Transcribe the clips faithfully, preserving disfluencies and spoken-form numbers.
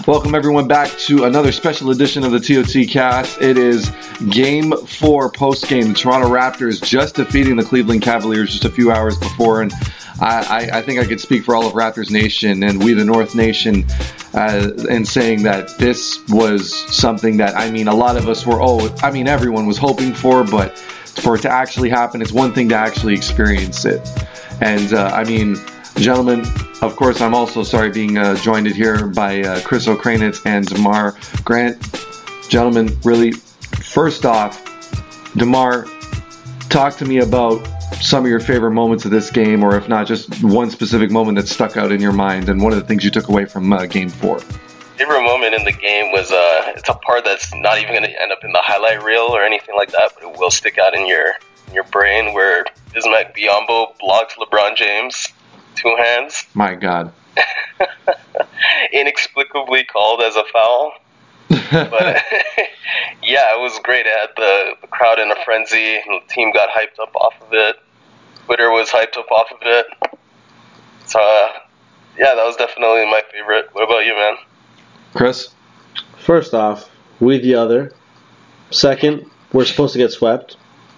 Welcome everyone back to another special edition of the T O T Cast. It is Game Four post-game. The Toronto Raptors just defeating the Cleveland Cavaliers just a few hours before, and I, I, I think I could speak for all of Raptors Nation and we the North Nation uh, in saying that this was something that, I mean, a lot of us were, oh, I mean, everyone was hoping for, but for it to actually happen, it's one thing to actually experience it. And, uh, I mean, gentlemen, of course, I'm also sorry being uh, joined here by uh, Chris O'Kranitz and DeMar Grant. Gentlemen, really, first off, DeMar, talk to me about some of your favorite moments of this game, or if not, just one specific moment that stuck out in your mind and one of the things you took away from uh, Game four. Favorite moment in the game was, uh, it's a part that's not even going to end up in the highlight reel or anything like that, but it will stick out in your in your brain, where Bismack Biyombo blocks LeBron James. Two hands. My God. Inexplicably called as a foul. But yeah, it was great. It had the, the crowd in a frenzy. The team got hyped up off of it. Twitter was hyped up off of it. So, uh, yeah, that was definitely my favorite. What about you, man? Chris? First off, we the other. Second, we're supposed to get swept.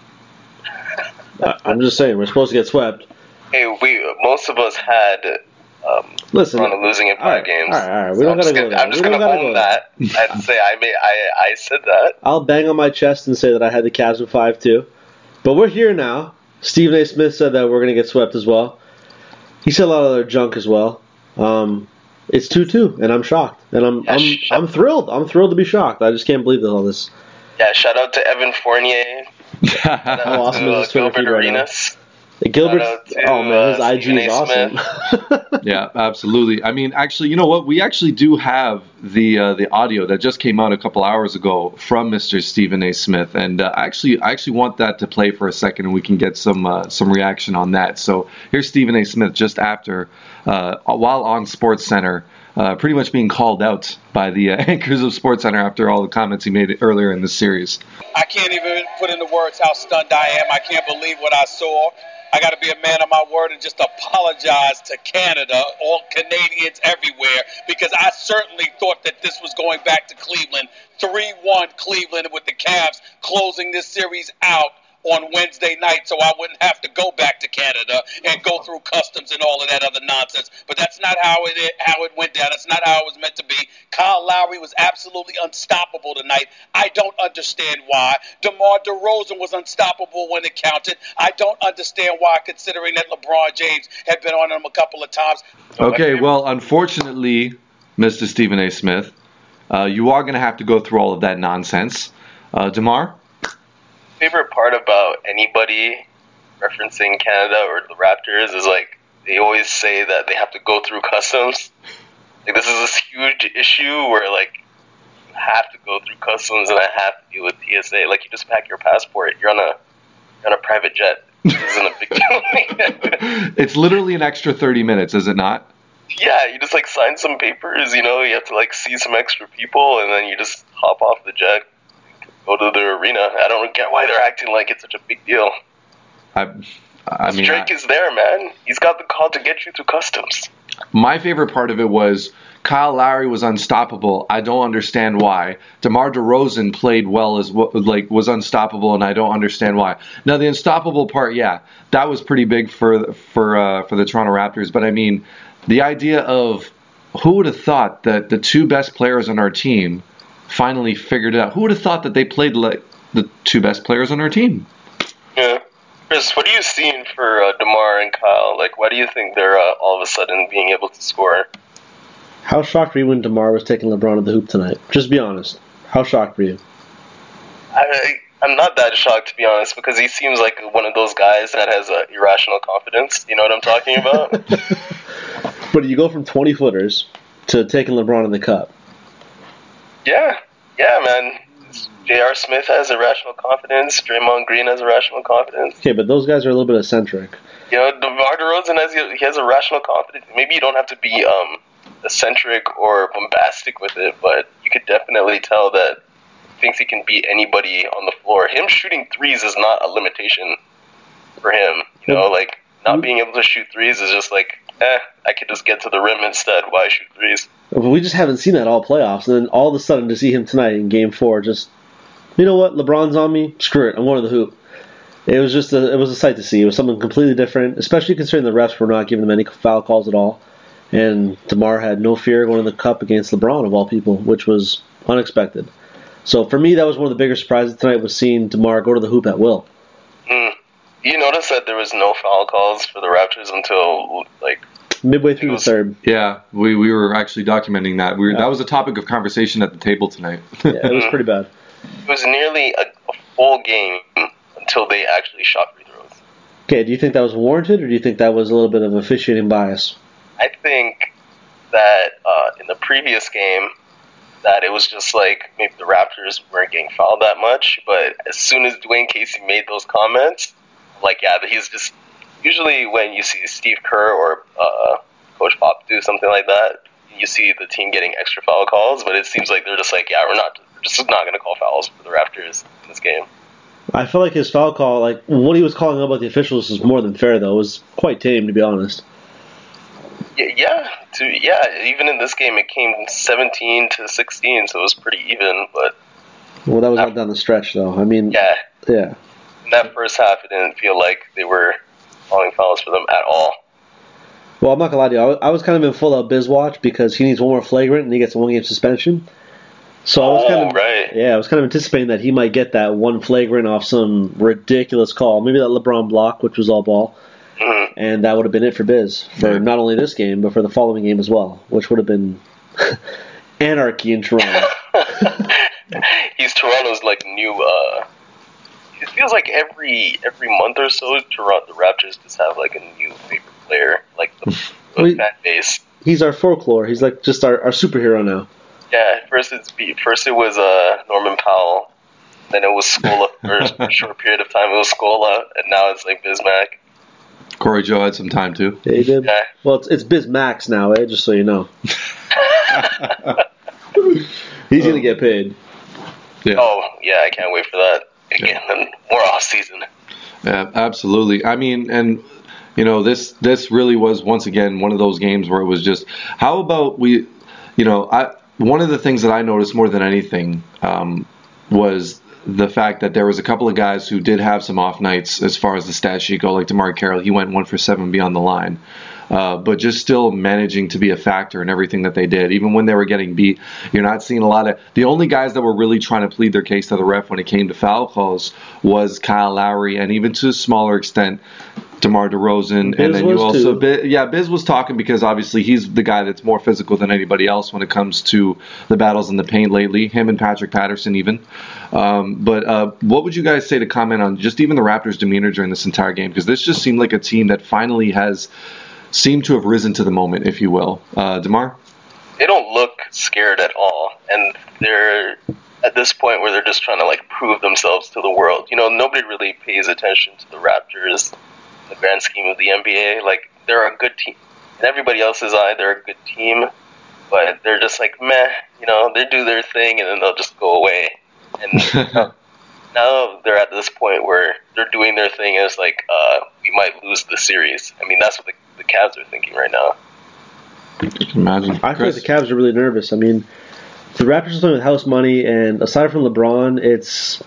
I'm just saying, we're supposed to get swept. Hey, we most of us had um, Listen, Toronto losing in five all right, games. All right, all right. We So don't I'm gotta just go gonna, there. I'm just We going to don't gotta own go that and say I made, I I said that. I'll bang on my chest and say that I had the Cavs in five too. But we're here now. Stephen A. Smith said that we're going to get swept as well. He said a lot of other junk as well. Um, it's two two, and I'm shocked. And I'm Yeah, I'm sh- I'm thrilled. I'm thrilled to be shocked. I just can't believe all this. Yeah, shout out to Evan Fournier. How awesome to, is uh, his Twitter Gilbert feed right now? Arenas. Gilbert, Shout out to, oh man, his uh, I G Stephen is A. awesome. Yeah, absolutely. I mean, actually, you know what? We actually do have the uh, the audio that just came out a couple hours ago from Mister Stephen A. Smith, and uh, actually, I actually want that to play for a second, and we can get some uh, some reaction on that. So here's Stephen A. Smith just after, uh, while on SportsCenter, uh, pretty much being called out by the uh, anchors of SportsCenter after all the comments he made earlier in the series. I can't even put into words how stunned I am. I can't believe what I saw. I got to be a man of my word and just apologize to Canada, all Canadians everywhere, because I certainly thought that this was going back to Cleveland. three one Cleveland with the Cavs closing this series out on Wednesday night, so I wouldn't have to go back to Canada and go through customs and all of that other nonsense. But that's not how it how it went down. That's not how it was meant to be. Kyle Lowry was absolutely unstoppable tonight. I don't understand why. DeMar DeRozan was unstoppable when it counted. I don't understand why, considering that LeBron James had been on him a couple of times. Okay, well, unfortunately, Mister Stephen A. Smith, uh, you are going to have to go through all of that nonsense. Uh, DeMar? Favorite part about anybody referencing Canada or the Raptors is, like, they always say that they have to go through customs. Like, this is this huge issue where, like, you have to go through customs and I have to deal with T S A. Like, you just pack your passport. You're on a you're on a private jet. This isn't a big deal. It's literally an extra thirty minutes, is it not? Yeah, you just, like, sign some papers, you know, you have to, like, see some extra people, and then you just hop off the jet, go to the arena. I don't get why they're acting like it's such a big deal. I, I mean, Drake I, is there, man. He's got the call to get you through customs. my favorite part of it was Kyle Lowry was unstoppable. I don't understand why. DeMar DeRozan played well as like was unstoppable, and I don't understand why. Now the unstoppable part, yeah, that was pretty big for for uh, for the Toronto Raptors. But I mean, the idea of who would have thought that the two best players on our team finally figured it out. Who would have thought that they played like the two best players on our team? Yeah. Chris, what are you seeing for uh, DeMar and Kyle? Like, why do you think they're uh, all of a sudden being able to score? How shocked were you when DeMar was taking LeBron to the hoop tonight? Just be honest. How shocked were you? I, I'm not that shocked, to be honest, because he seems like one of those guys that has uh, irrational confidence. You know what I'm talking about? But you go from twenty footers to taking LeBron in the cup. Yeah. Yeah, man. J R. Smith has irrational confidence. Draymond Green has irrational confidence. Okay, but those guys are a little bit eccentric. You know, DeMar DeRozan has, he has irrational confidence. Maybe you don't have to be um, eccentric or bombastic with it, but you could definitely tell that he thinks he can beat anybody on the floor. Him shooting threes is not a limitation for him. You know, like, not being able to shoot threes is just like eh, I could just get to the rim instead. Why shoot threes? We just haven't seen that all playoffs. And then all of a sudden to see him tonight in game four, just, you know what, LeBron's on me, screw it, I'm going to the hoop. It was just a, it was a sight to see. It was something completely different, especially considering the refs were not giving them any foul calls at all. And DeMar had no fear going to the cup against LeBron, of all people, which was unexpected. So for me, that was one of the bigger surprises tonight, was seeing DeMar go to the hoop at will. Mm. You notice that there was no foul calls for the Raptors until, like... midway through was, the third. Yeah, we, we were actually documenting that. We were, yeah. That was a topic of conversation at the table tonight. Yeah, it was pretty bad. It was nearly a, a full game until they actually shot free throws. Okay, do you think that was warranted, or do you think that was a little bit of officiating bias? I think that uh, in the previous game, that it was just like maybe the Raptors weren't getting fouled that much, but as soon as Dwayne Casey made those comments, like, yeah, he's just... Usually when you see Steve Kerr or uh, Coach Pop do something like that, you see the team getting extra foul calls, but it seems like they're just like, yeah, we're not we're just not going to call fouls for the Raptors in this game. I feel like his foul call, like what he was calling about the officials, was more than fair, though. It was quite tame, to be honest. Yeah, yeah, to, yeah. Even in this game, it came seventeen to sixteen, so it was pretty even. But well, that was not down the stretch, though. I mean, yeah, yeah. In that first half, it didn't feel like they were calling fouls for them at all. Well, I'm not gonna lie to you. I was kind of in full out Biz watch because he needs one more flagrant and he gets a one game suspension. So I was oh, kind of right. yeah, I was kind of anticipating that he might get that one flagrant off some ridiculous call, maybe that LeBron block, which was all ball, mm-hmm. and that would have been it for Biz for not only this game but for the following game as well, which would have been anarchy in Toronto. He's Toronto's like new. Uh, it feels like every every month or so, Toronto the Raptors just have like a new favorite player, like the, the well, fan base. He's our folklore. He's like just our, our superhero now. Yeah, first it's first it was uh, Norman Powell, then it was Scola for a short period of time. It was Scola, and now it's like Bismack. Corey Joe had some time too. Yeah, he did. Yeah. Well, it's it's Bismax now, eh? Just so you know. He's gonna get paid. Yeah. Oh yeah, I can't wait for that again. Yeah. And more off season. Yeah, absolutely. I mean, and you know, this this really was once again one of those games where it was just, how about we, you know, I. One of the things that I noticed more than anything um, was the fact that there was a couple of guys who did have some off nights as far as the stat sheet go, like DeMar Carroll. He went one for seven beyond the line. Uh, but just still managing to be a factor in everything that they did. Even when they were getting beat, you're not seeing a lot of... The only guys that were really trying to plead their case to the ref when it came to foul calls was Kyle Lowry, and even to a smaller extent, DeMar DeRozan. Biz and then you also... Biz, yeah, Biz was talking because obviously he's the guy that's more physical than anybody else when it comes to the battles in the paint lately. Him and Patrick Patterson even. Um, but uh, what would you guys say to comment on just even the Raptors' demeanor during this entire game? Because this just seemed like a team that finally has... seem to have risen to the moment, if you will. Uh, DeMar? They don't look scared at all, and they're at this point where they're just trying to like prove themselves to the world. You know, nobody really pays attention to the Raptors in the grand scheme of the N B A. Like, they're a good team. In everybody else's eye, they're a good team, but they're just like, meh, you know, they do their thing, and then they'll just go away. And uh, now they're at this point where they're doing their thing as like, uh, we might lose the series. I mean, that's what the the Cavs are thinking right now. I can imagine. I feel like the Cavs are really nervous. I mean, the Raptors are playing with house money, and aside from LeBron, it's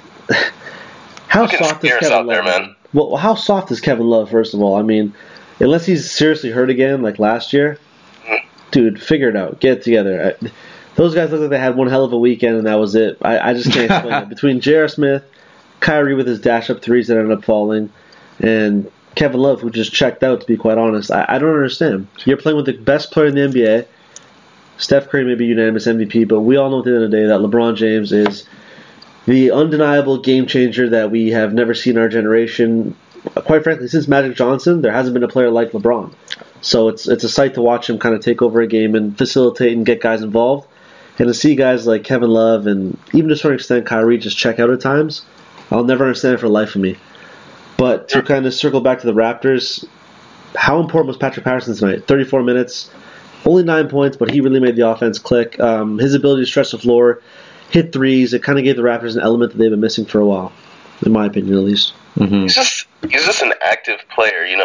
how soft is Kevin Love? There, man. Well, how soft is Kevin Love? First of all, I mean, unless he's seriously hurt again, like last year, mm-hmm. dude, figure it out, get it together. I, those guys look like they had one hell of a weekend, and that was it. I, I just can't explain it. Between J R. Smith, Kyrie with his dash up threes that ended up falling, and Kevin Love, who just checked out, to be quite honest. I, I don't understand. You're playing with the best player in the N B A. Steph Curry may be unanimous M V P, but we all know at the end of the day that LeBron James is the undeniable game changer that we have never seen in our generation. Quite frankly, since Magic Johnson, there hasn't been a player like LeBron. So it's it's a sight to watch him kind of take over a game and facilitate and get guys involved. And to see guys like Kevin Love and even to a certain extent Kyrie just check out at times, I'll never understand it for the life of me. But to kind of circle back to the Raptors, how important was Patrick Patterson tonight? thirty-four minutes, only nine points, but he really made the offense click. Um, his ability to stretch the floor, hit threes, it kind of gave the Raptors an element that they've been missing for a while, in my opinion at least. Mm-hmm. He's just he's just an active player, you know.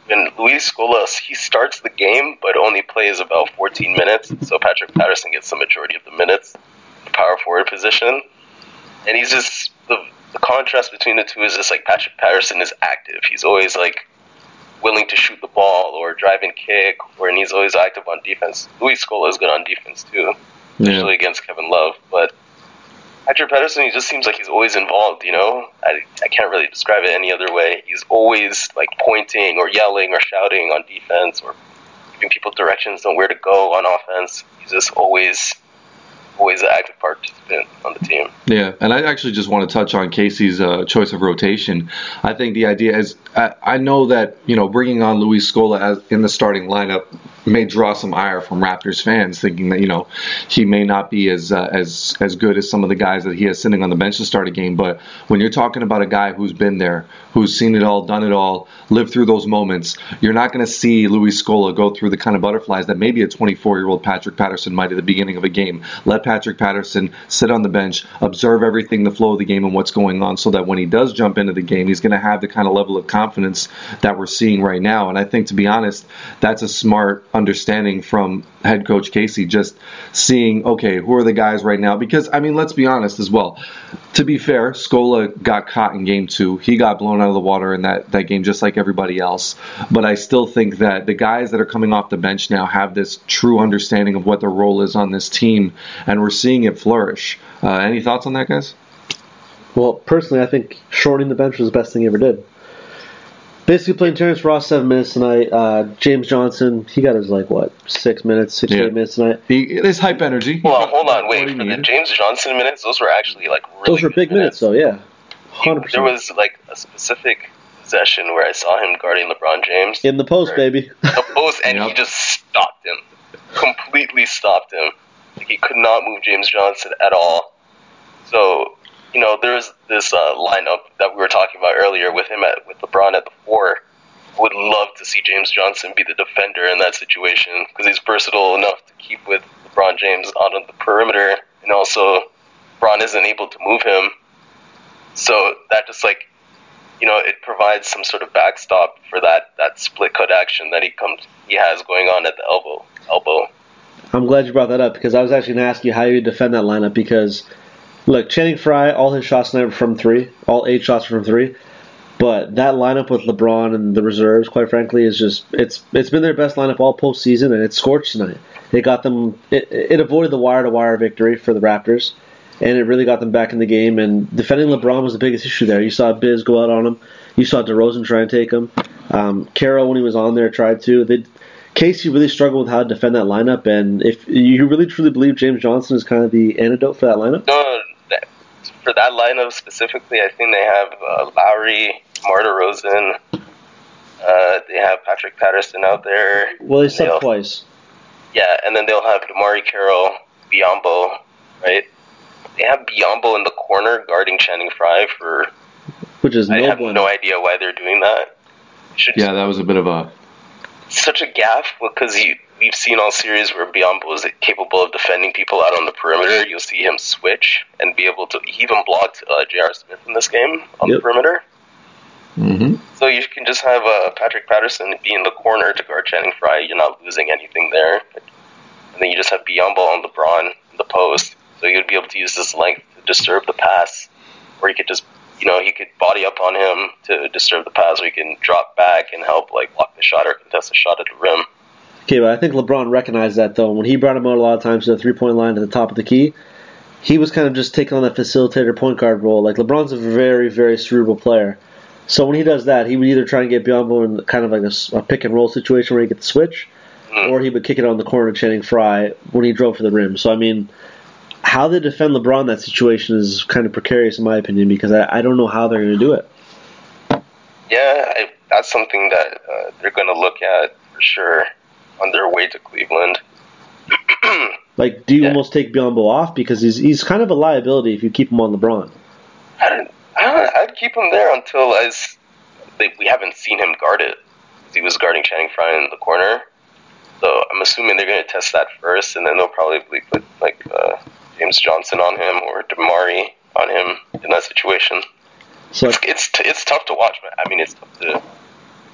when Luis Scola, he starts the game, but only plays about fourteen minutes, so Patrick Patterson gets the majority of the minutes, the power forward position. And he's just, the, the contrast between the two is just like Patrick Patterson is active. He's always like willing to shoot the ball or drive and kick, or and he's always active on defense. Luis Scola is good on defense too, especially yeah. against Kevin Love. But Patrick Patterson, he just seems like he's always involved, you know? I, I can't really describe it any other way. He's always like pointing or yelling or shouting on defense or giving people directions on where to go on offense. He's just always... always an active participant on the team. Yeah, and I actually just want to touch on Casey's uh, choice of rotation. I think the idea is, I, I know that, you know, bringing on Luis Scola as in the starting lineup may draw some ire from Raptors fans, thinking that, you know, he may not be as uh, as as good as some of the guys that he has sitting on the bench to start a game. But when you're talking about a guy who's been there, who's seen it all, done it all, lived through those moments, you're not going to see Luis Scola go through the kind of butterflies that maybe a twenty-four-year-old Patrick Patterson might at the beginning of a game. Let Patrick Patterson sit on the bench, observe everything, the flow of the game and what's going on, so that when he does jump into the game, he's going to have the kind of level of confidence that we're seeing right now. And I think, to be honest, that's a smart understanding from head coach Casey, just seeing, okay, who are the guys right now? Because, I mean, let's be honest as well. To be fair, Scola got caught in game two. He got blown out of the water in that, that game just like everybody else. But I still think that the guys that are coming off the bench now have this true understanding of what their role is on this team, and we're seeing it flourish. Uh, any thoughts on that, guys? Well, personally, I think shortening the bench was the best thing he ever did. Basically playing Terrence Ross seven minutes tonight. Uh, James Johnson, he got his, like, what, six minutes, six, yeah. eight minutes tonight. He, it's hype energy. Well, hold on, wait. For the James Johnson minutes, those were actually, like, really Those were big minutes, though, yeah. one hundred percent. There was, like, a specific possession where I saw him guarding LeBron James. In the post, baby. The post, and yep. he just stopped him. Completely stopped him. Like, he could not move James Johnson at all. So, you know, there's this uh, lineup that we were talking about earlier with him at with LeBron at the four. I would love to see James Johnson be the defender in that situation because he's versatile enough to keep with LeBron James on the perimeter, and also LeBron isn't able to move him. So that just, like, you know, it provides some sort of backstop for that, that split cut action that he comes he has going on at the elbow elbow. I'm glad you brought that up because I was actually going to ask you how you defend that lineup because, look, Channing Frye, all his shots tonight were from three. All eight shots were from three. But that lineup with LeBron and the reserves, quite frankly, is just, it's it's been their best lineup all postseason, and it scorched tonight. It got them, it, it avoided the wire-to-wire victory for the Raptors, and it really got them back in the game. And defending LeBron was the biggest issue there. You saw Biz go out on him. You saw DeRozan try and take him. Um, Carroll, when he was on there, tried to. They, Casey really struggled with how to defend that lineup, and if you really truly believe James Johnson is kind of the antidote for that lineup? No, that, for that lineup specifically, I think they have uh, Lowry, DeMar DeRozan, uh, they have Patrick Patterson out there. Well, they subbed twice. Yeah, and then they'll have DeMarre Carroll, Biyombo, right? They have Biyombo in the corner guarding Channing Frye for... Which is I no have one. no idea why they're doing that. Should Yeah, that was a bit of a... Such a gaffe because you, we've seen all series where Biyombo is capable of defending people out on the perimeter. You'll see him switch and be able to... He even blocked uh, J R. Smith in this game on yep. the perimeter. Mm-hmm. So you can just have uh, Patrick Patterson be in the corner to guard Channing Frye. You're not losing anything there. And then you just have Biyombo on LeBron in the post. So you'd be able to use this length to disturb the pass. Or you could just, you know, he could body up on him to disturb the pass, or he can drop back and help, like, block the shot or contest the shot at the rim. Okay, but I think LeBron recognized that, though. When he brought him out a lot of times to the three-point line at the top of the key, he was kind of just taking on that facilitator point guard role. Like, LeBron's a very, very cerebral player. So when he does that, he would either try and get Biyombo in kind of like a, a pick-and-roll situation where he gets the switch, mm. or he would kick it on the corner to Channing Frye when he drove for the rim. So, I mean, how they defend LeBron in that situation is kind of precarious, in my opinion, because I, I don't know how they're going to do it. Yeah, I, that's something that uh, they're going to look at for sure on their way to Cleveland. Like, do you yeah. almost take Biyombo off? Because he's he's kind of a liability if you keep him on LeBron. I don't, I don't, I'd keep him there until as they, we haven't seen him guard it. He was guarding Channing Frye in the corner. So I'm assuming they're going to test that first, and then they'll probably put, like, uh, James Johnson on him or DeMarre on him in that situation. So it's it's, t- it's tough to watch, man. I mean, it's tough to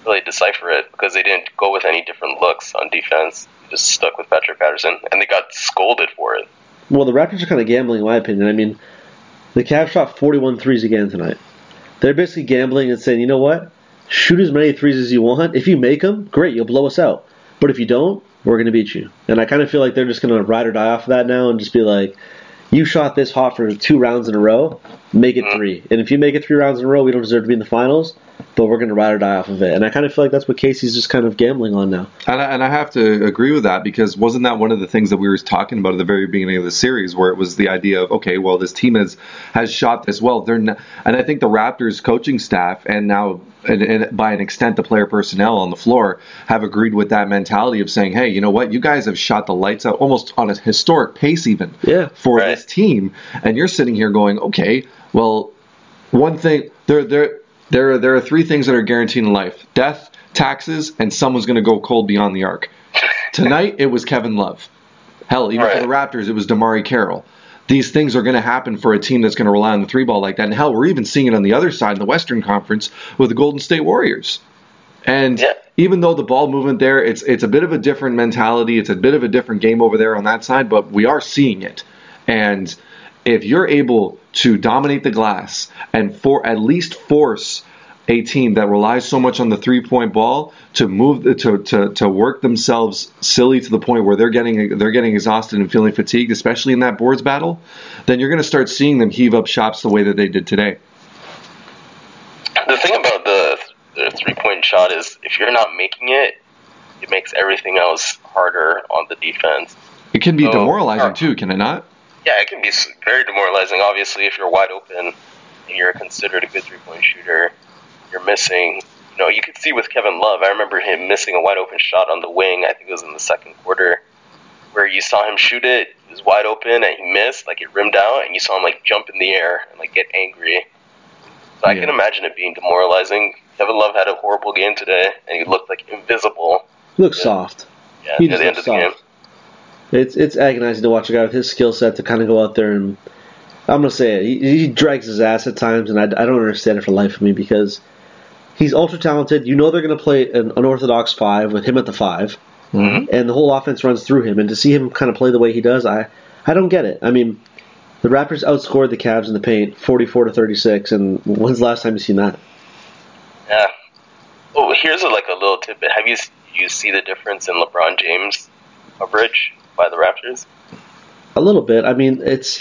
really decipher it because they didn't go with any different looks on defense. They just stuck with Patrick Patterson, and they got scolded for it. Well, the Raptors are kind of gambling, in my opinion. I mean, the Cavs shot forty-one threes again tonight. They're basically gambling and saying, you know what? Shoot as many threes as you want. If you make them, great, you'll blow us out. But if you don't, we're going to beat you. And I kind of feel like they're just going to ride or die off of that now and just be like, you shot this hot for two rounds in a row, make it three. And if you make it three rounds in a row, we don't deserve to be in the finals, but we're going to ride or die off of it. And I kind of feel like that's what Casey's just kind of gambling on now. And I, and I have to agree with that, because wasn't that one of the things that we were talking about at the very beginning of the series, where it was the idea of, okay, well, this team has, has shot this well. They're not, and I think the Raptors coaching staff, and now and, and by an extent the player personnel on the floor, have agreed with that mentality of saying, hey, you know what, you guys have shot the lights out almost on a historic pace even yeah. for right. this team. And you're sitting here going, okay, well, one thing, there, there, there, there are three things that are guaranteed in life: death, taxes, and someone's going to go cold beyond the arc. Tonight, it was Kevin Love. Hell, even right. for the Raptors, it was DeMarre Carroll. These things are going to happen for a team that's going to rely on the three ball like that. And hell, we're even seeing it on the other side in the Western Conference with the Golden State Warriors. And yeah. even though the ball movement there, it's it's a bit of a different mentality. It's a bit of a different game over there on that side, but we are seeing it. And if you're able to dominate the glass and for at least force a team that relies so much on the three-point ball to move to, to to work themselves silly to the point where they're getting they're getting exhausted and feeling fatigued, especially in that boards battle, then you're going to start seeing them heave up shots the way that they did today. The thing about the, the three-point shot is if you're not making it, it makes everything else harder on the defense. It can be so, demoralizing uh, too, can it not? Yeah, it can be very demoralizing. Obviously, if you're wide open and you're considered a good three-point shooter, you're missing. You know, you could see with Kevin Love, I remember him missing a wide open shot on the wing. I think it was in the second quarter, where you saw him shoot it. It was wide open and he missed, like it rimmed out, and you saw him like jump in the air and like get angry. So I yeah. can imagine it being demoralizing. Kevin Love had a horrible game today, and he looked like invisible. He looks soft. Yeah, he at just the end looks of the soft. game. It's it's agonizing to watch a guy with his skill set to kind of go out there and, I'm going to say it, he, he drags his ass at times, and I, I don't understand it for the life of me, because he's ultra talented. You know they're going to play an unorthodox five with him at the five, mm-hmm. and the whole offense runs through him. And to see him kind of play the way he does, I, I don't get it. I mean, the Raptors outscored the Cavs in the paint forty-four to thirty-six, and when's the last time you seen that? Yeah. Oh, here's a, like a little tidbit. Have you you see the difference in LeBron James coverage by the Raptors? A little bit. I mean, it's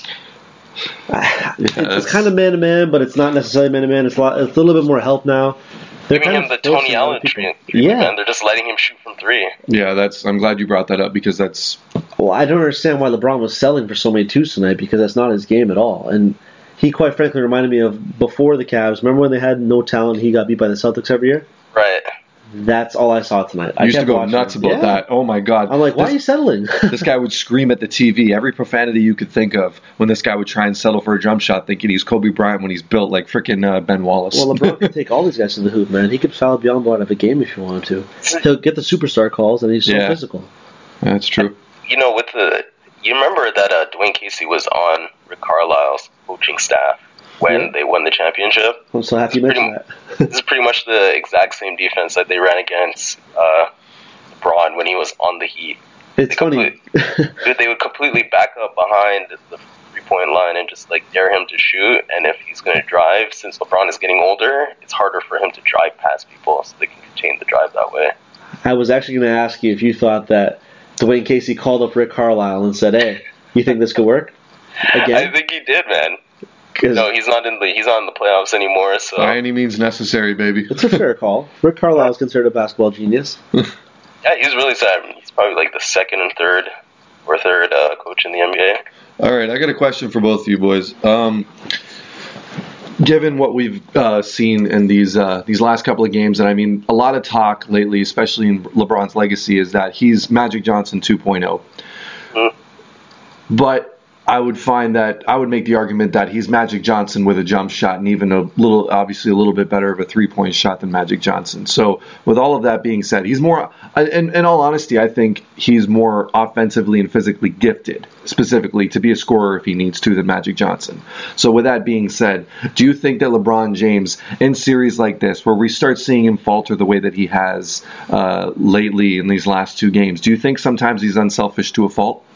yeah, it's, it's it's kind of man to man, but it's not necessarily man to man. It's a lot, it's a little bit more help now. They're Giving him the Tony Allen treatment, yeah. man. They're just letting him shoot from three. Yeah, that's. I'm glad you brought that up, because that's. Well, I don't understand why LeBron was selling for so many twos tonight, because that's not his game at all. And he, quite frankly, reminded me of before the Cavs. Remember when they had no talent, he got beat by the Celtics every year? Right. That's all I saw tonight. I I used to go watching. nuts about yeah. that. Oh my god! I'm like, why this, are you settling? This guy would scream at the T V every profanity you could think of when this guy would try and settle for a jump shot, thinking he's Kobe Bryant when he's built like freaking uh, Ben Wallace. Well, LeBron could take all these guys to the hoop, man. He could foul Biyombo out of a game if he wanted to. He'll get the superstar calls, and he's so Yeah. physical. That's true. You know, with the you remember that uh, Dwayne Casey was on Rick Carlisle's coaching staff when Yeah. they won the championship. I'm so happy you Pretty mentioned that. This is pretty much the exact same defense that they ran against uh, LeBron when he was on the Heat. It's They funny. complete- They would completely back up behind the three-point line and just like dare him to shoot. And if he's going to drive, since LeBron is getting older, it's harder for him to drive past people, so they can contain the drive that way. I was actually going to ask you if you thought that Dwayne Casey called up Rick Carlisle and said, "Hey, you think this could work?" Again? I think he did, man. 'Cause No, he's not in the he's not in the playoffs anymore. So By any means necessary, baby. it's a fair call. Rick Carlisle is considered a basketball genius. yeah, he's really sad. He's probably like the second and third or third uh, coach in the N B A. All right, I got a question for both of you boys. Um, given what we've uh, seen in these uh, these last couple of games, and I mean, a lot of talk lately, especially in LeBron's legacy, is that he's Magic Johnson two point oh. Mm. But I would find that I would make the argument that he's Magic Johnson with a jump shot and even a little, obviously a little bit better of a three-point shot than Magic Johnson. So with all of that being said, he's more, in, in all honesty, I think he's more offensively and physically gifted, specifically to be a scorer if he needs to, than Magic Johnson. So with that being said, do you think that LeBron James, in series like this, where we start seeing him falter the way that he has uh, lately in these last two games, do you think sometimes he's unselfish to a fault?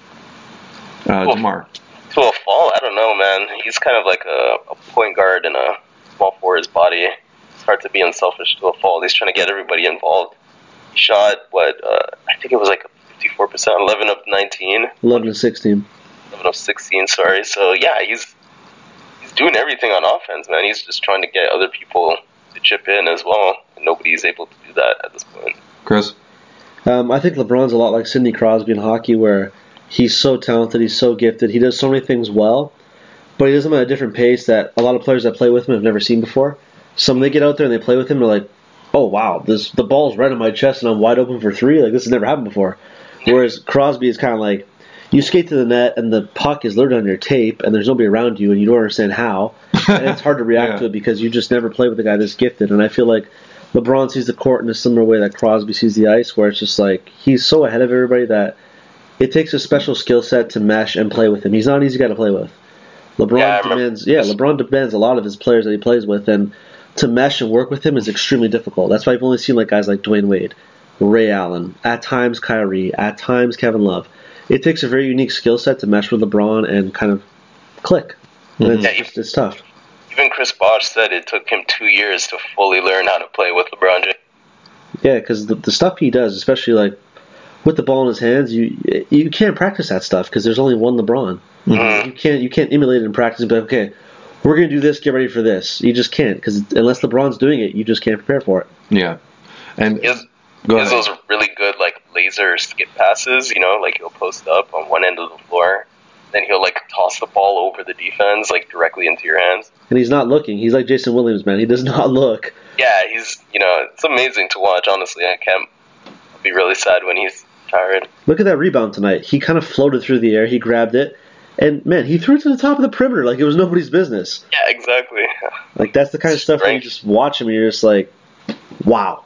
Uh, well, DeMar. To a fault? I don't know, man. He's kind of like a, a point guard in a small forward's body. It's hard to be unselfish to a fault. He's trying to get everybody involved. He shot, what, uh, I think it was like fifty-four percent, eleven of nineteen. eleven of sixteen. eleven of sixteen, sorry. So, yeah, he's he's doing everything on offense, man. He's just trying to get other people to chip in as well. And nobody's able to do that at this point. Chris? Um, I think LeBron's a lot like Sidney Crosby in hockey, where he's so talented, he's so gifted, he does so many things well, but he does them at a different pace that a lot of players that play with him have never seen before. So when they get out there and they play with him, they're like, oh wow, this the ball's right on my chest and I'm wide open for three. Like, this has never happened before. Whereas Crosby is kind of like, you skate to the net and the puck is literally on your tape and there's nobody around you and you don't understand how. And it's hard to react yeah. to it because you just never played with a guy this gifted. And I feel like LeBron sees the court in a similar way that Crosby sees the ice, where it's just like he's so ahead of everybody that it takes a special skill set to mesh and play with him. He's not an easy guy to play with. LeBron yeah, demands, yeah, LeBron demands a lot of his players that he plays with, and to mesh and work with him is extremely difficult. That's why I've only seen like guys like Dwayne Wade, Ray Allen, at times Kyrie, at times Kevin Love. It takes a very unique skill set to mesh with LeBron and kind of click. And mm-hmm. it's, yeah, just, it's tough. Even Chris Bosh said it took him two years to fully learn how to play with LeBron James. Yeah, because the, the stuff he does, especially like with the ball in his hands, you you can't practice that stuff because there's only one LeBron. Mm-hmm. You can't you can't emulate it in practice and be like, okay, we're gonna do this, get ready for this. You just can't, because unless LeBron's doing it, you just can't prepare for it. Yeah, and he has, he has those really good like laser skip passes. You know, like he'll post up on one end of the floor, then he'll like toss the ball over the defense, like directly into your hands. And he's not looking. He's like Jason Williams, man. He does not look. Yeah, he's you know it's amazing to watch. Honestly, I can't I'll be really sad when he's tired. Look at that rebound tonight. He kind of floated through the air. He grabbed it. And, man, he threw it to the top of the perimeter like it was nobody's business. Yeah, exactly. Like, that's the kind of stuff where you just watch him and you're just like, wow.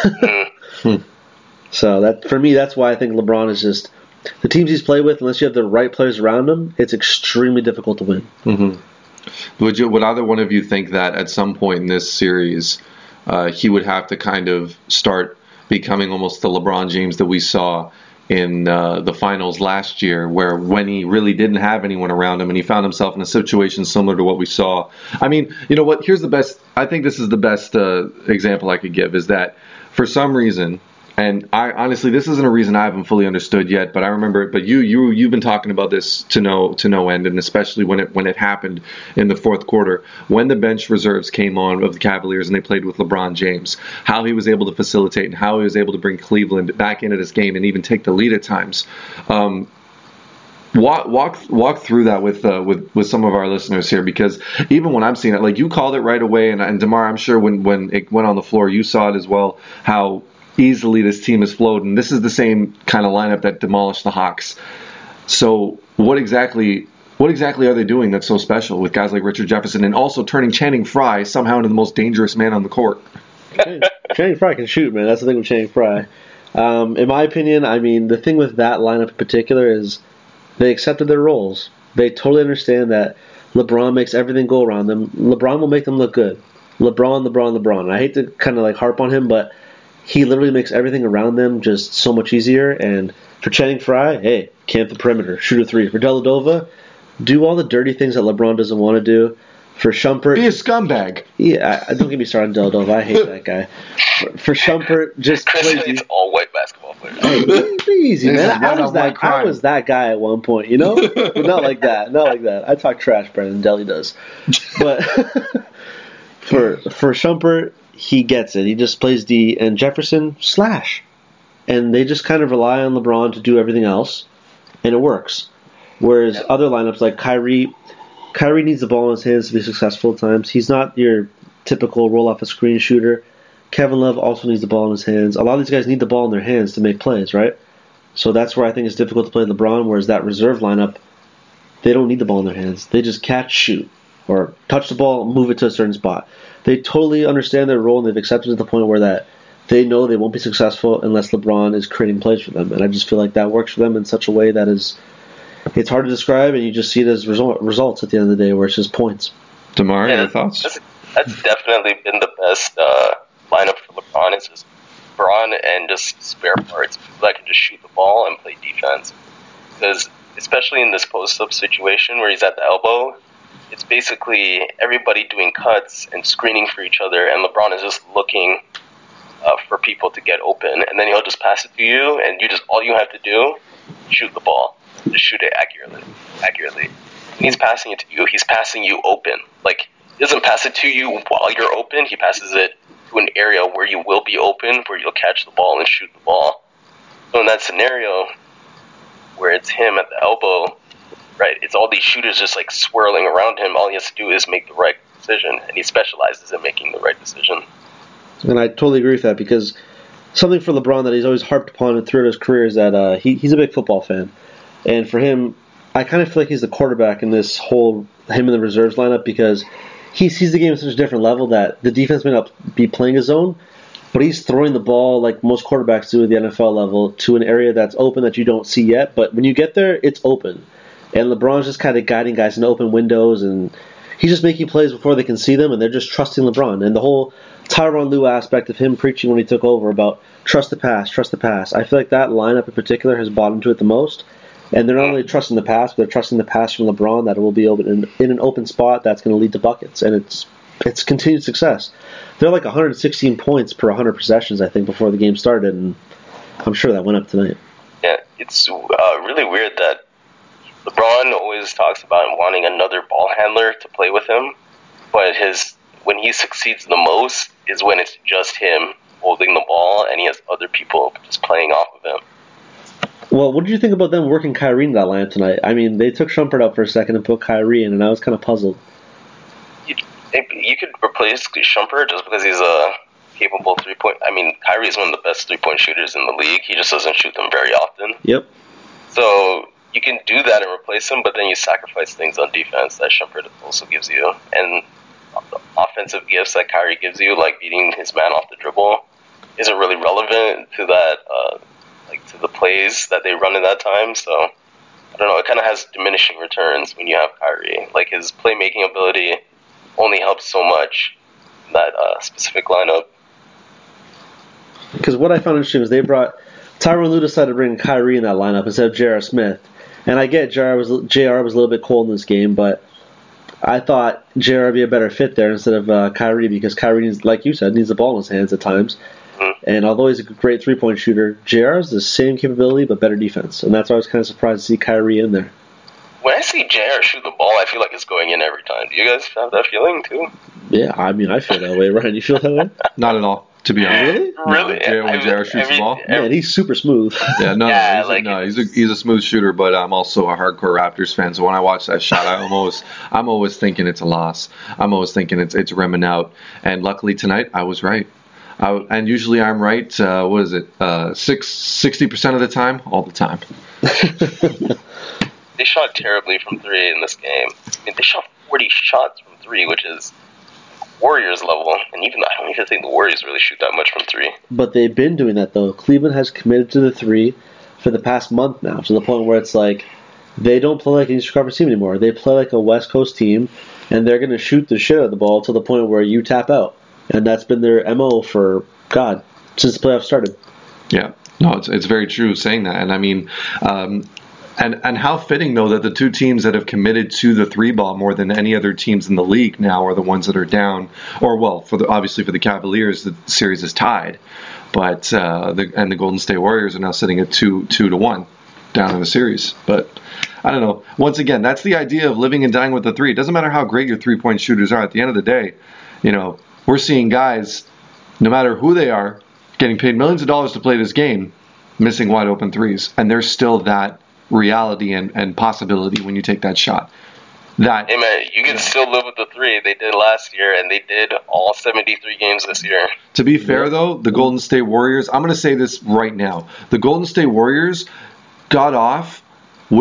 mm. So, that for me, that's why I think LeBron is just, the teams he's played with, unless you have the right players around him, it's extremely difficult to win. Mm-hmm. Would you, would either one of you think that at some point in this series, uh, he would have to kind of start becoming almost the LeBron James that we saw in uh, the finals last year, where when he really didn't have anyone around him and he found himself in a situation similar to what we saw? I mean, you know what? Here's the best. I think this is the best uh, example I could give, is that for some reason, and I honestly, this isn't a reason I haven't fully understood yet, but I remember it. But you, you, you've been talking about this to no to no end, and especially when it when it happened in the fourth quarter, when the bench reserves came on of the Cavaliers and they played with LeBron James, how he was able to facilitate and how he was able to bring Cleveland back into this game and even take the lead at times. Um, Walk, walk, walk through that with uh, with with some of our listeners here, because even when I'm seeing it, like you called it right away, and, and DeMar, I'm sure when when it went on the floor, you saw it as well, how easily this team has flowed, and this is the same kind of lineup that demolished the Hawks. So what exactly what exactly are they doing that's so special with guys like Richard Jefferson, and also turning Channing Frye somehow into the most dangerous man on the court? Channing Frye can shoot, man. That's the thing with Channing Frye. Um, in my opinion, I mean, the thing with that lineup in particular is they accepted their roles. They totally understand that LeBron makes everything go around them. LeBron will make them look good. LeBron, LeBron, LeBron. And I hate to kind of like harp on him, but he literally makes everything around them just so much easier. And for Channing Frye, hey, camp the perimeter, shoot a three. For Dellavedova, do all the dirty things that LeBron doesn't want to do. For Shumpert, be a scumbag. Yeah, I, don't get me started on Dellavedova. I hate that guy. For, for Shumpert, just Chris hates all white basketball players. Hey, be, be easy, man. I was that. I was that guy at one point, you know, but not like that. Not like that. I talk trash better than Delly does. But for for Shumpert, he gets it. He just plays D, and Jefferson slash, and they just kind of rely on LeBron to do everything else, and it works. Whereas yep. other lineups like Kyrie. Kyrie needs the ball in his hands to be successful at times. He's not your typical roll-off-a-screen shooter. Kevin Love also needs the ball in his hands. A lot of these guys need the ball in their hands to make plays, right? So that's where I think it's difficult to play LeBron, whereas that reserve lineup, they don't need the ball in their hands. They just catch, shoot, or touch the ball, move it to a certain spot. They totally understand their role, and they've accepted to the point where that they know they won't be successful unless LeBron is creating plays for them. And I just feel like that works for them in such a way that is, it's hard to describe, and you just see it as result, results at the end of the day, where it's just points. DeMar, yeah, your thoughts? That's, that's definitely been the best uh, lineup for LeBron. It's just LeBron and just spare parts, people that can just shoot the ball and play defense. Because especially in this post-up situation where he's at the elbow, it's basically everybody doing cuts and screening for each other, and LeBron is just looking uh, for people to get open, and then he'll just pass it to you, and you just all you have to do shoot the ball, just shoot it accurately. Accurately, when he's passing it to you, he's passing you open. Like, he doesn't pass it to you while you're open. He passes it to an area where you will be open, where you'll catch the ball and shoot the ball. So in that scenario, where it's him at the elbow, right, it's all these shooters just like swirling around him. All he has to do is make the right decision, and he specializes in making the right decision. And I totally agree with that, because something for LeBron that he's always harped upon throughout his career is that uh, he, he's a big football fan. And for him, I kind of feel like he's the quarterback in this whole him in the reserves lineup, because he sees the game at such a different level that the defense may not be playing his zone, but he's throwing the ball like most quarterbacks do at the N F L level to an area that's open that you don't see yet. But when you get there, it's open. And LeBron's just kind of guiding guys in open windows, and he's just making plays before they can see them, and they're just trusting LeBron. And the whole Tyronn Lue aspect of him preaching when he took over about trust the pass, trust the pass, I feel like that lineup in particular has bought into it the most. And they're not only trusting the pass, but they're trusting the pass from LeBron that it will be open in, in an open spot that's going to lead to buckets. And it's it's continued success. They're like one hundred sixteen points per one hundred possessions, I think, before the game started, and I'm sure that went up tonight. Yeah, it's uh, really weird that LeBron always talks about wanting another ball handler to play with him, but his when he succeeds the most is when it's just him holding the ball and he has other people just playing off of him. Well, what did you think about them working Kyrie in that lineup tonight? I mean, they took Shumpert out for a second and put Kyrie in, and I was kind of puzzled. You, you could replace Shumpert just because he's a capable three-point... I mean, Kyrie is one of the best three-point shooters in the league. He just doesn't shoot them very often. Yep. So you can do that and replace him, but then you sacrifice things on defense that Shumpert also gives you. And the offensive gifts that Kyrie gives you, like beating his man off the dribble, isn't really relevant to that... Uh, like to the plays that they run in that time. So I don't know, it kind of has diminishing returns when you have Kyrie. Like, his playmaking ability only helps so much in that uh, specific lineup. Because what I found interesting was they brought Tyronn Lue decided to bring Kyrie in that lineup instead of J R. Smith. And I get J R was J R was a little bit cold in this game, but I thought J R would be a better fit there instead of uh, Kyrie, because Kyrie needs, like you said, needs the ball in his hands at times. And although he's a great three-point shooter, J R has the same capability but better defense. And that's why I was kind of surprised to see Kyrie in there. When I see J R shoot the ball, I feel like it's going in every time. Do you guys have that feeling too? Yeah, I mean, I feel that way. Ryan, you feel that way? Not at all, to be honest. Really? Really? No, J R, when J R shoots every, the ball? Man, he's super smooth. Yeah, no, Yeah, he's, like a, no he's, a, he's a smooth shooter, but I'm also a hardcore Raptors fan, so when I watch that shot, I almost, I'm always thinking it's a loss. I'm always thinking it's it's rimming out. And luckily tonight, I was right. I, and usually I'm right, uh, what is it, uh, six, sixty percent of the time? All the time. They shot terribly from three in this game. I mean, they shot forty shots from three, which is Warriors level. And even I don't even think the Warriors really shoot that much from three. But they've been doing that, though. Cleveland has committed to the three for the past month now, to the point where it's like they don't play like an Eastern Conference team anymore. They play like a West Coast team, and they're going to shoot the shit out of the ball to the point where you tap out. And that's been their M O for, God, since the playoffs started. Yeah. No, it's it's very true saying that. And I mean, um, and, and how fitting, though, that the two teams that have committed to the three ball more than any other teams in the league now are the ones that are down. Or, well, for the obviously for the Cavaliers, the series is tied. But uh, the and the Golden State Warriors are now sitting at two, two to one down in the series. But I don't know. Once again, that's the idea of living and dying with the three. It doesn't matter how great your three-point shooters are. At the end of the day, you know, we're seeing guys, no matter who they are, getting paid millions of dollars to play this game, missing wide open threes. And there's still that reality and, and possibility when you take that shot. That Hey man, you can still live with the three. They did last year, and they did all seventy-three games this year. To be fair, though, the Golden State Warriors, I'm going to say this right now. The Golden State Warriors got off with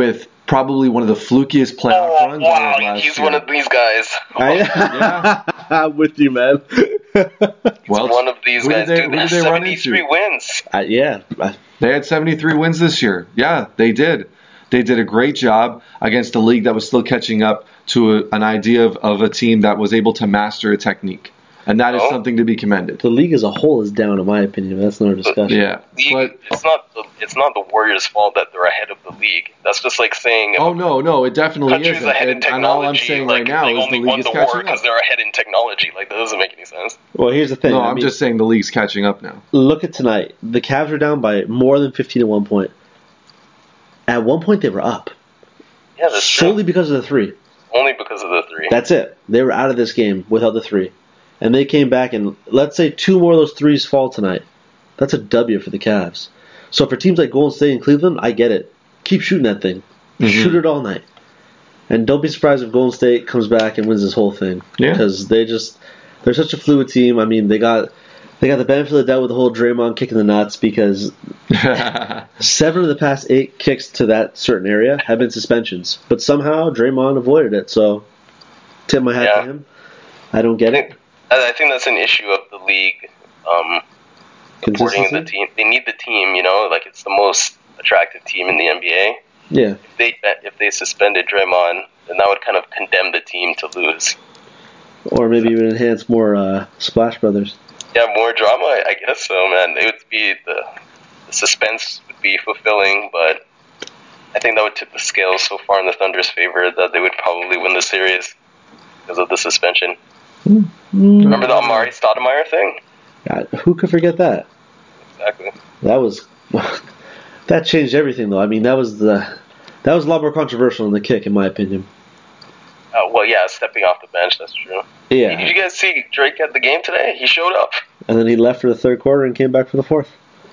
probably one of the flukiest playoff Oh, runs wow, of last he's year. one of these guys. I, I'm with you, man. well, One of these who did guys, they- dude. who They have did they run seventy-three into? wins. I, yeah. I, They had seventy-three wins this year. Yeah, they did. They did a great job against a league that was still catching up to a, an idea of, of a team that was able to master a technique. And that is Oh. something to be commended. the league as a whole is down, in my opinion. That's another discussion. Yeah. League, But, it's not the it's not the Warriors' fault that they're ahead of the league. That's just like saying oh, no, no, it definitely country's isn't. ahead in And, technology. and all I'm saying like, right now they is the only league won is the war catching because up. they're ahead in technology. Like that doesn't make any sense. Well, here's the thing. No, I I'm mean, just saying the league's catching up now. look at tonight. The Cavs are down by more than fifteen at one point. At one point, they were up. Yeah, that's solely true. because of the three. Only because of the three. That's it. They were out of this game without the three. And they came back, and let's say two more of those threes fall tonight. That's a W for the Cavs. So for teams like Golden State and Cleveland, I get it. Keep shooting that thing. Mhm. Shoot it all night. And don't be surprised if Golden State comes back and wins this whole thing. Yeah. Because they just, they're such a fluid team. I mean, they got they got the benefit of the doubt with the whole Draymond kicking the nuts because seven of the past eight kicks to that certain area have been suspensions. But somehow Draymond avoided it. So tip my hat Yeah. to him. I don't get I it. think, I I think that's an issue of the league. Um, supporting the Consistency? team. They need the team. You know, like it's the most attractive team in the N B A. Yeah. If they if they suspended Draymond, then that would kind of condemn the team to lose. Or maybe even enhance more uh, Splash Brothers. Yeah, more drama. I I guess so, man. It would be the, the suspense would be fulfilling, but I think that would tip the scales so far in the Thunder's favor that they would probably win the series because of the suspension. Remember the Amari Stoudemire thing? God, who could forget that? Exactly. That was that changed everything, though. I mean, that was the that was a lot more controversial than the kick, in my opinion. Uh, well, yeah, stepping off the bench. That's true. Did Yeah, you guys see Drake at the game today? He showed up. and then he left for the third quarter and came back for the fourth.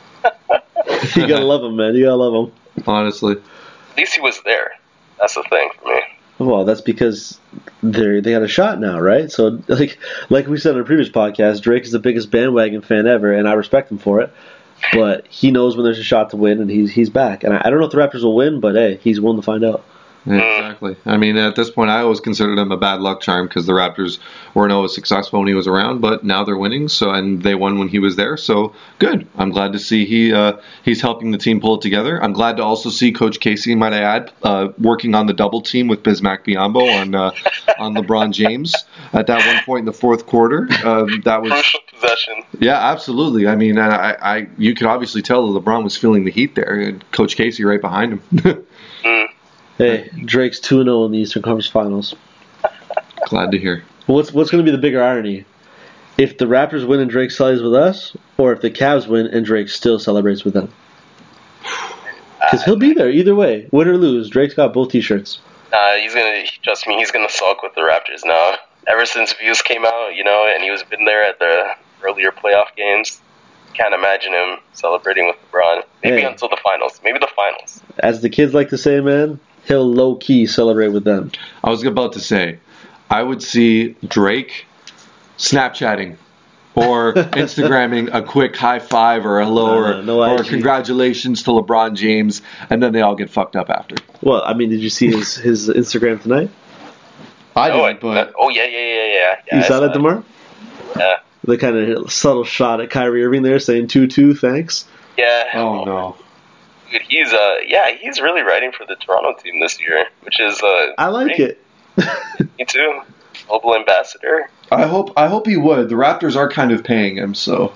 You gotta love him, man. You gotta love him. Honestly. At least he was there. That's the thing for me. Well, that's because they they got a shot now, right? So, like like we said in a previous podcast, Drake is the biggest bandwagon fan ever, and I respect him for it. But he knows when there's a shot to win, and he's he's back. And I, I don't know if the Raptors will win, but hey, he's willing to find out. Yeah, exactly. I mean, at this point, I always considered him a bad luck charm because the Raptors weren't always successful when he was around, but now they're winning. So, and they won when he was there. So, good. I'm glad to see he uh, he's helping the team pull it together. I'm glad to also see Coach Casey, might I add, uh, working on the double team with Bismack Biyombo on uh, on LeBron James at that one point in the fourth quarter. Um, that was Crucial possession. yeah, absolutely. I mean, I, I you could obviously tell that LeBron was feeling the heat there, and Coach Casey right behind him. Mm. Hey, Drake's two and oh in the Eastern Conference Finals. Glad to hear. What's what's going to be the bigger irony? If the Raptors win and Drake celebrates with us, or if the Cavs win and Drake still celebrates with them? Because he'll be there either way. Win or lose, Drake's got both T-shirts. Nah, he's gonna trust me. He's gonna sulk with the Raptors now. Ever since Views came out, you know, and he was been there at the earlier playoff games. Can't imagine him celebrating with LeBron. Maybe Hey. until the finals. Maybe the finals. As the kids like to say, man, he'll low-key celebrate with them. I was about to say, I would see Drake Snapchatting or Instagramming a quick high five or a hello No, or, no, no or I G. congratulations to LeBron James, and then they all get fucked up after. Well, I mean, did you see his, his Instagram tonight? I oh, didn't, but oh yeah, yeah, yeah, yeah. yeah You I saw that, it. DeMar? Yeah. The kind of subtle shot at Kyrie Irving there saying two two, thanks. Yeah. oh no. Dude, he's uh, yeah, he's really writing for the Toronto team this year, which is uh. I like great. it. Me too. Global ambassador. I hope I hope he would. The Raptors are kind of paying him, so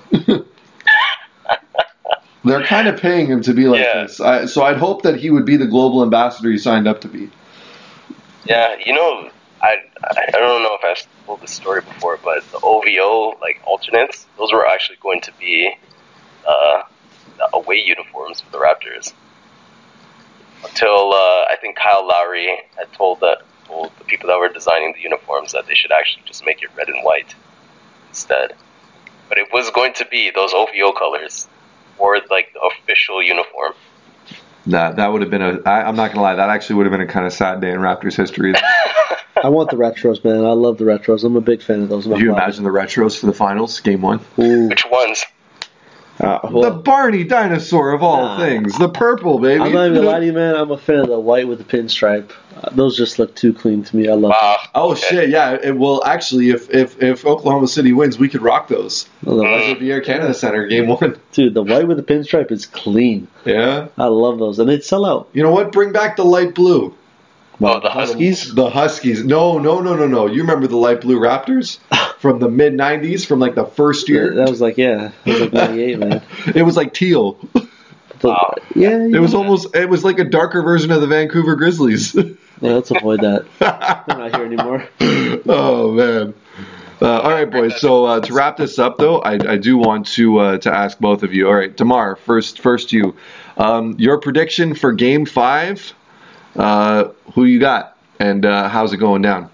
they're kind of paying him to be like Yeah. this. I, so I'd hope that he would be the global ambassador he signed up to be. Yeah, you know, I I don't know if I've told this story before, but the O V O like alternates, those were actually going to be uh, away uniforms for the Raptors. Until uh, I think Kyle Lowry had told the told the people that were designing the uniforms that they should actually just make it red and white instead. But it was going to be those O V O colors for like the official uniform. That that would have been a. I, I'm not gonna lie. That actually would have been a kind of sad day in Raptors history. I want the retros, man. I love the retros. I'm a big fan of those. Could you imagine the retros for the finals, game one? Ooh. Which ones? Uh, well, the Barney dinosaur of all Nah. things. The purple, baby. I'm not even gonna lie to you, man. I'm a fan of the white with the pinstripe. Uh, those just look too clean to me. I love Wow. Oh, Okay. shit, yeah. It, well, actually, if, if, if Oklahoma City wins, we could rock those. them. Those would be Air Canada Center, game one. Dude, the white with the pinstripe is clean. Yeah. I love those, and they'd sell out. You know what? Bring back the light blue. Oh, the Huskies. The Huskies. No, no, no, no, no. You remember the light blue Raptors from the mid nineties, from like the first year? That was like, yeah, it was like ninety-eight, man. It was like teal. The- Wow. Yeah, It was almost. It was like a darker version of the Vancouver Grizzlies. yeah, let's avoid that. They're not here anymore. Oh man. Uh, all right, boys. So uh, to wrap this up, though, I, I do want to uh, to ask both of you. All right, Damar, first, first you. Um, your prediction for Game Five. Uh, who you got, and uh, how's it going down?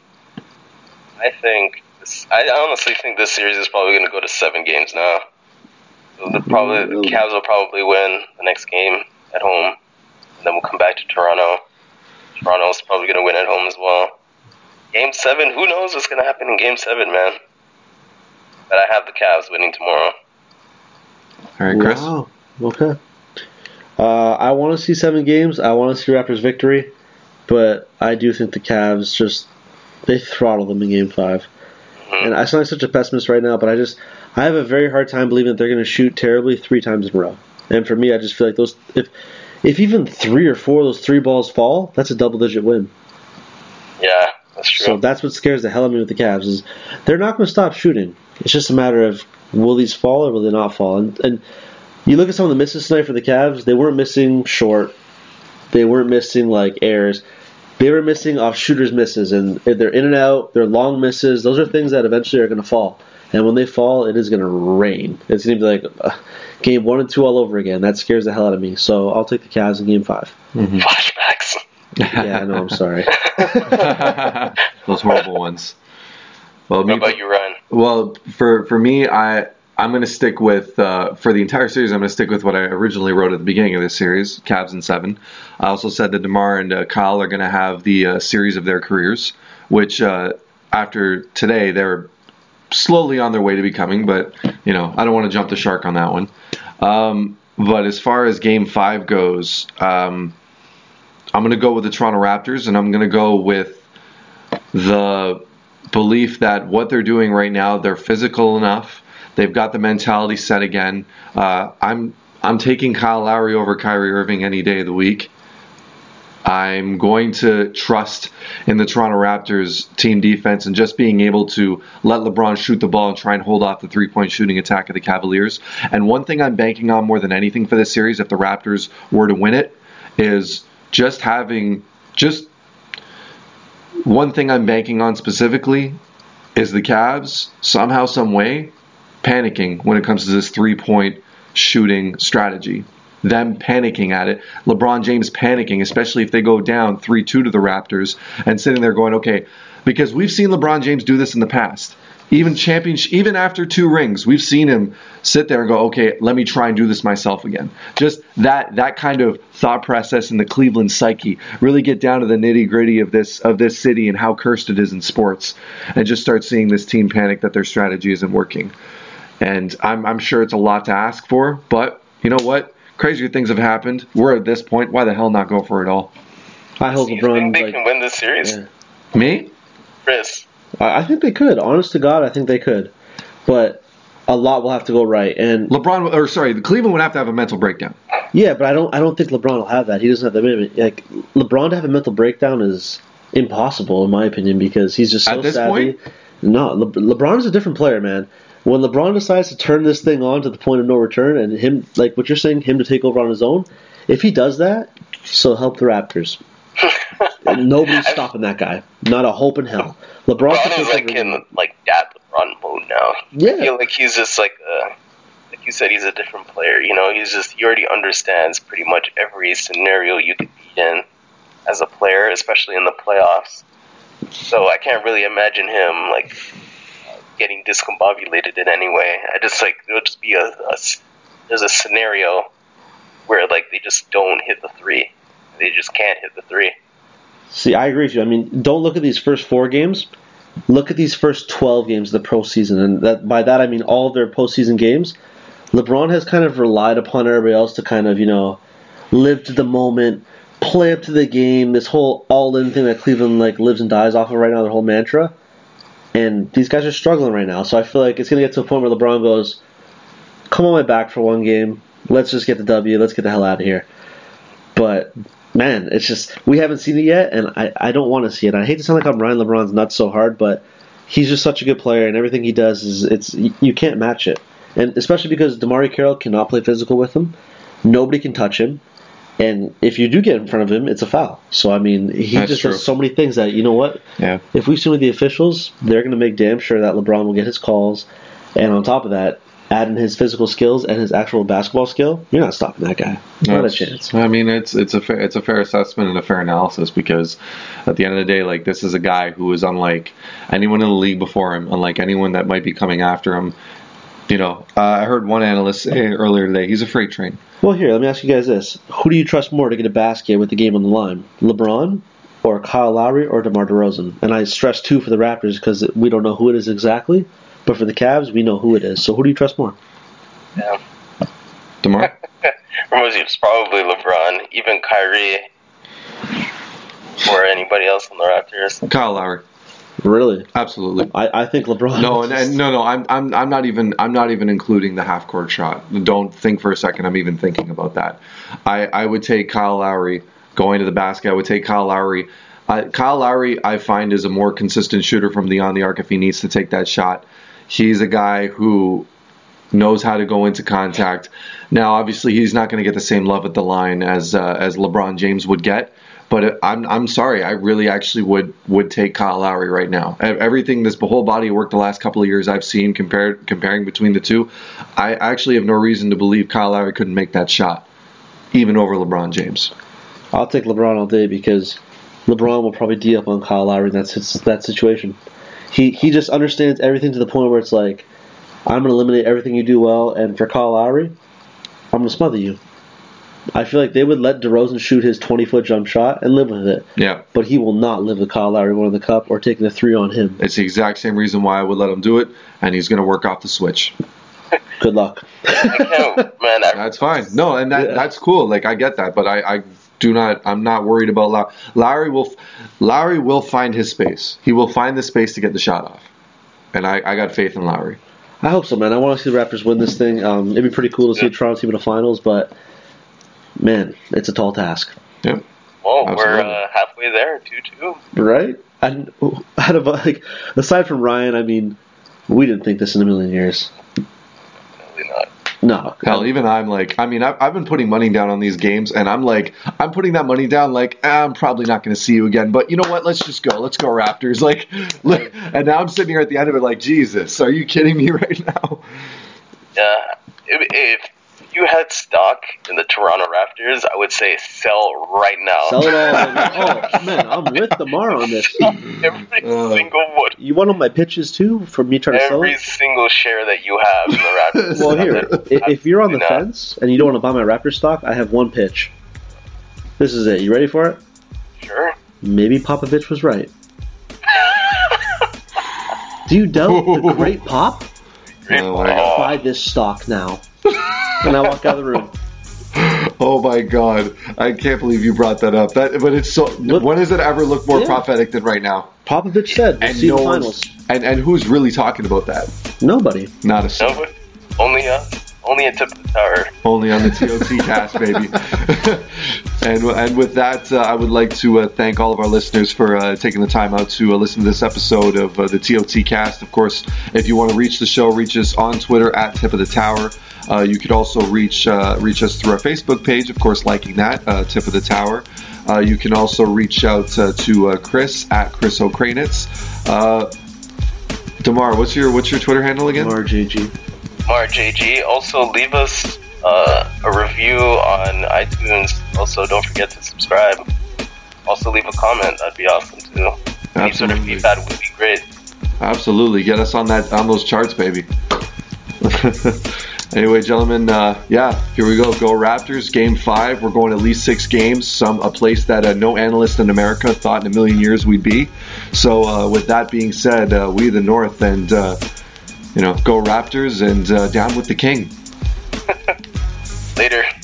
I think this, I honestly think this series is probably going to go to seven games now. So the probably the Cavs will probably win the next game at home, and then we'll come back to Toronto. Toronto's probably going to win at home as well. Game seven, who knows what's going to happen in Game seven, man? But I have the Cavs winning tomorrow. All right, Chris. Wow. Okay. Uh, I want to see seven games. I want to see Raptors victory, but I do think the Cavs just they throttle them in Game Five. Mm-hmm. And I sound like such a pessimist right now, but I just I have a very hard time believing that they're going to shoot terribly three times in a row. And for me, I just feel like those if if even three or four of those three balls fall, that's a double digit win. Yeah, that's true. So that's what scares the hell out of me with the Cavs is they're not going to stop shooting. It's just a matter of will these fall or will they not fall? And, and you look at some of the misses tonight for the Cavs, they weren't missing short. They weren't missing like airs. They were missing off shooters' misses, and they're in and out. They're long misses. Those are things that eventually are going to fall. And when they fall, it is going to rain. It's going to be like uh, game one and two all over again. That scares the hell out of me. So I'll take the Cavs in game five. Flashbacks. Yeah, I know. I'm sorry. Those horrible ones. Well, What me, about you, Ryan? well, for for me, I I'm going to stick with uh, for the entire series. I'm going to stick with what I originally wrote at the beginning of this series, Cavs in seven. I also said that DeMar and uh, Kyle are going to have the uh, series of their careers, which uh, after today they're slowly on their way to becoming. But you know, I don't want to jump the shark on that one. Um, but as far as Game Five goes, um, I'm going to go with the Toronto Raptors, and I'm going to go with the belief that what they're doing right now, they're physical enough. They've got the mentality set again. Uh, I'm I'm taking Kyle Lowry over Kyrie Irving any day of the week. I'm going to trust in the Toronto Raptors team defense and just being able to let LeBron shoot the ball and try and hold off the three-point shooting attack of the Cavaliers. And one thing I'm banking on more than anything for this series, if the Raptors were to win it, is just having just one thing I'm banking on specifically is the Cavs somehow, some way panicking when it comes to this three-point shooting strategy. Them panicking at it. LeBron James panicking, especially if they go down three two to the Raptors and sitting there going, okay, because we've seen LeBron James do this in the past. Even championship, even after two rings, we've seen him sit there and go, okay, let me try and do this myself again. Just that that kind of thought process in the Cleveland psyche. Really get down to the nitty gritty of this of this city and how cursed it is in sports, and just start seeing this team panic that their strategy isn't working. And I'm I'm sure it's a lot to ask for, but you know what? Crazier things have happened. We're at this point. Why the hell not go for it all? I hope Do you LeBron. think they Like, can win this series? yeah. Me? Chris? I I think they could. Honest to God, I think they could. But a lot will have to go right. And LeBron, or sorry, Cleveland would have to have a mental breakdown. yeah, but I don't. I don't think LeBron will have that. He doesn't have the minimum. Like LeBron to have a mental breakdown is impossible in my opinion because he's just so At this savvy. point? No, Le- LeBron is a different player, man. When LeBron decides to turn this thing on to the point of no return, and him, like what you're saying, him to take over on his own, if he does that, so help the Raptors. Nobody's stopping that guy. Not a hope in hell. LeBron LeBron can is take like over- in like dad LeBron mode now. Yeah. I feel like he's just like uh like you said, he's a different player. You know, he's just he already understands pretty much every scenario you could be in as a player, especially in the playoffs. So I can't really imagine him like getting discombobulated in any way. I just like there'll just be a, a there's a scenario where like they just don't hit the three. They just can't hit the three. See, I agree with you. I mean, don't look at these first four games. Look at these first twelve games of the postseason, and that by that I mean all of their postseason games. LeBron has kind of relied upon everybody else to kind of, you know, live to the moment, play up to the game, this whole all-in thing that Cleveland like lives and dies off of right now, their whole mantra. And these guys are struggling right now. So I feel like it's going to get to a point where LeBron goes, come on my back for one game. Let's just get the W. Let's get the hell out of here. But, man, it's just, we haven't seen it yet, and I, I don't want to see it. I hate to sound like I'm Ryan LeBron's nuts so hard, but he's just such a good player, and everything he does, is it's you can't match it. And especially because DeMarre Carroll cannot play physical with him. Nobody can touch him. And if you do get in front of him, it's a foul. So, I mean, he That's just true. does so many things that, you know what? Yeah. If we swing with the officials, they're going to make damn sure that LeBron will get his calls. And on top of that, add in his physical skills and his actual basketball skill, you're not stopping that guy. Not a chance. I mean, it's it's a fair, it's a fair assessment and a fair analysis because at the end of the day, like this is a guy who is unlike anyone in the league before him, unlike anyone that might be coming after him. You know, uh, I heard one analyst say earlier today, he's a freight train. Well, here, let me ask you guys this. Who do you trust more to get a basket with the game on the line? LeBron or Kyle Lowry or DeMar DeRozan? And I stress two for the Raptors because we don't know who it is exactly. But for the Cavs, we know who it is. So who do you trust more? Yeah. DeMar? It's probably LeBron, even Kyrie, or anybody else on the Raptors. Kyle Lowry. Really? Absolutely. I, I think LeBron. No, and, and no, no. I'm, I'm, I'm not even, I'm not even including the half court shot. Don't think for a second. I'm even thinking about that. I, I would take Kyle Lowry going to the basket. I would take Kyle Lowry. Uh, Kyle Lowry, I find, is a more consistent shooter from beyond the arc if he needs to take that shot. He's a guy who knows how to go into contact. Now, obviously, he's not going to get the same love at the line as uh, as LeBron James would get. But I'm I'm sorry, I really actually would would take Kyle Lowry right now. Everything, this whole body of work the last couple of years I've seen compared comparing between the two, I actually have no reason to believe Kyle Lowry couldn't make that shot, even over LeBron James. I'll take LeBron all day because LeBron will probably D up on Kyle Lowry in that, that situation. He he just understands everything to the point where it's like, I'm going to eliminate everything you do well, and for Kyle Lowry, I'm going to smother you. I feel like they would let DeRozan shoot his twenty-foot jump shot and live with it. Yeah. But he will not live with Kyle Lowry going to the cup or taking the three on him. It's the exact same reason why I would let him do it, and he's going to work off the switch. Good luck. I can't, man. I, That's fine. No, and that Yeah. that's cool. Like, I get that, but I, I do not. I'm not worried about Lowry. Lowry will Lowry will find his space. He will find the space to get the shot off, and I, I got faith in Lowry. I hope so, man. I want to see the Raptors win this thing. Um, it'd be pretty cool to see a Toronto team in the finals, but man, it's a tall task. Yep. well, we're Absolutely. uh, halfway there, two two. Right? And out of like, aside from Ryan, I mean, we didn't think this in a million years. Definitely not. No. Hell, even I'm like, I mean, I've, I've been putting money down on these games, and I'm like, I'm putting that money down like, ah, I'm probably not going to see you again. But you know what? Let's just go. Let's go Raptors. Like, look, and now I'm sitting here at the end of it like, Jesus, are you kidding me right now? Yeah. If, if you had stock in the Toronto Raptors, I would say sell right now. Sell it all. Oh, man, I'm with Damar on this. Every Uh, single one. You want all my pitches, too, for me trying to sell Every it? single share that you have in the Raptors. Well, here, i- if you're on the Absolutely not. fence and you don't want to buy my Raptor stock, I have one pitch. This is it. You ready for it? Sure. Maybe Popovich was right. Do you doubt the great Pop? Oh my God. Buy this stock now. And I walk out of the room. Oh my God, I can't believe you brought that up. That, but it's so. Look- when does it ever look more Yeah. prophetic than right now? Popovich said, we'll And see no the one's, finals. and and who's really talking about that? Nobody. Not a soul. No, but only uh, only a tip of the tower. Only on the T O T cast, baby. and and with that, uh, I would like to uh, thank all of our listeners for uh, taking the time out to uh, listen to this episode of uh, the T O T cast. Of course, if you want to reach the show, reach us on Twitter at Tip of the Tower. Uh, you could also reach uh, reach us through our Facebook page, of course, liking that, uh, Tip of the Tower. Uh, you can also reach out uh, to uh, Chris at Chris O'Kranitz. Uh, Damar, what's your what's your Twitter handle again? R J G. Mar J G. Also, leave us uh, a review on iTunes. Also, don't forget to subscribe. Also, leave a comment. That'd be awesome too. Any sort of Absolutely. feedback would be great. Absolutely, get us on that on those charts, baby. Anyway, gentlemen, uh, yeah, here we go. Go Raptors, Game Five. We're going at least six games. Some a place that uh, no analyst in America thought in a million years we'd be. So, uh, with that being said, uh, we the North, and uh, you know, go Raptors, and uh, down with the King. Later.